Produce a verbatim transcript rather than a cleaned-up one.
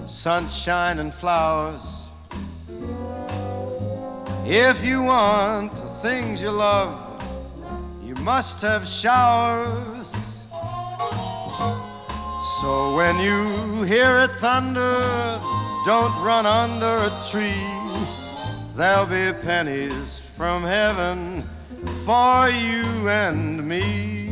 sunshine and flowers. If you want the things you love, you must have showers. So when you hear it thunder, don't run under a tree. There'll be pennies from heaven for you and me.